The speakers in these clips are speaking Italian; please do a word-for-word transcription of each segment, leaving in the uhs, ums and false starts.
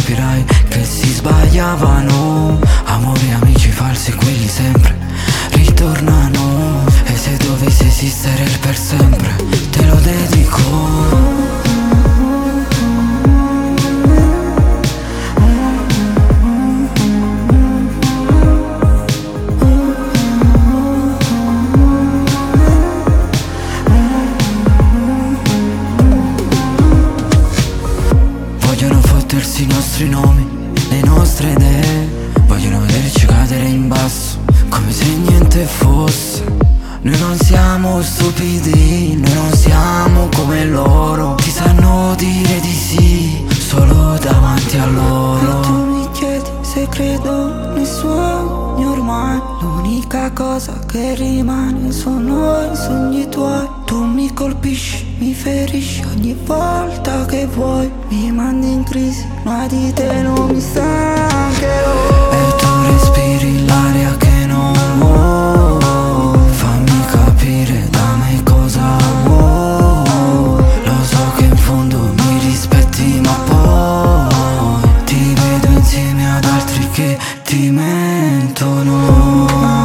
capirai che si sbagliavano. Amori, amici falsi, quelli sempre ritornano. E se dovesse esistere il per sempre, te lo dedico. Vogliono fottersi i nostri nomi, le nostre idee. Vogliono vederci cadere in basso, come se niente fosse. Noi non siamo stupidi, noi non siamo come loro. Ti sanno dire di sì, solo davanti a loro. E tu mi chiedi se credo nei sogni ormai. L'unica cosa che rimane sono i sogni tuoi. Tu mi colpisci, mi ferisci ogni volta che vuoi. Mi mandi in crisi, ma di te non mi stancherò. E tu respiri l'aria che non vuoi. Fammi capire da me cosa vuoi. Lo so che in fondo mi rispetti, ma poi ti vedo insieme ad altri che ti mentono.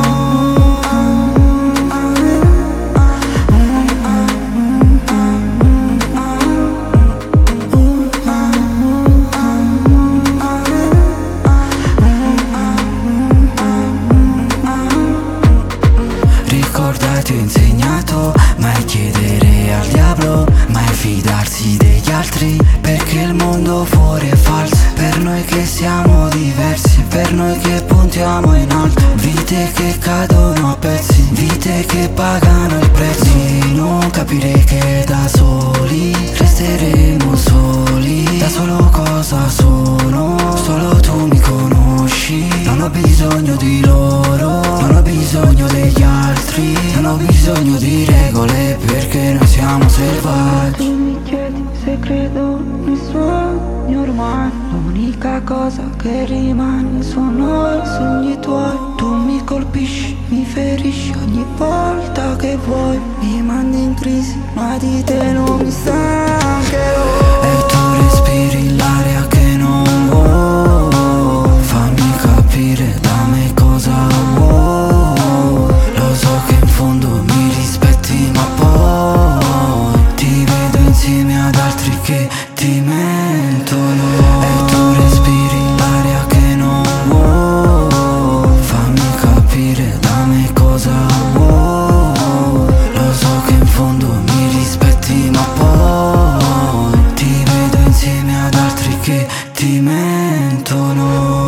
Ti ho insegnato mai chiedere al diavolo, mai fidarsi degli altri, perché il mondo fuori è falso. Per noi che siamo diversi, per noi che puntiamo in alto. Vite che cadono a pezzi, vite che pagano il prezzo. Di non capire che da soli resteremo soli. Da solo cosa sono, solo tu mi conosci. Non ho bisogno di loro, non ho bisogno degli altri. Non ho bisogno di regole perché noi siamo selvaggi. Tu mi chiedi se credo nei sogni ormai. L'unica cosa che rimane sono i sogni tuoi. Tu mi colpisci, mi ferisci ogni volta che vuoi. Mi mandi in crisi, ma di te non mi stancherò. E tu respiri l'aria che non vuoi. Fammi capire da me cosa vuoi. Lo so che in fondo mi rispetti, ma poi ti vedo insieme ad altri che ti mentono. E tu respiri l'aria che non vuoi. Fammi capire da me cosa vuoi. Lo so che in fondo mi rispetti, ma poi ti vedo insieme ad altri che ti mentono.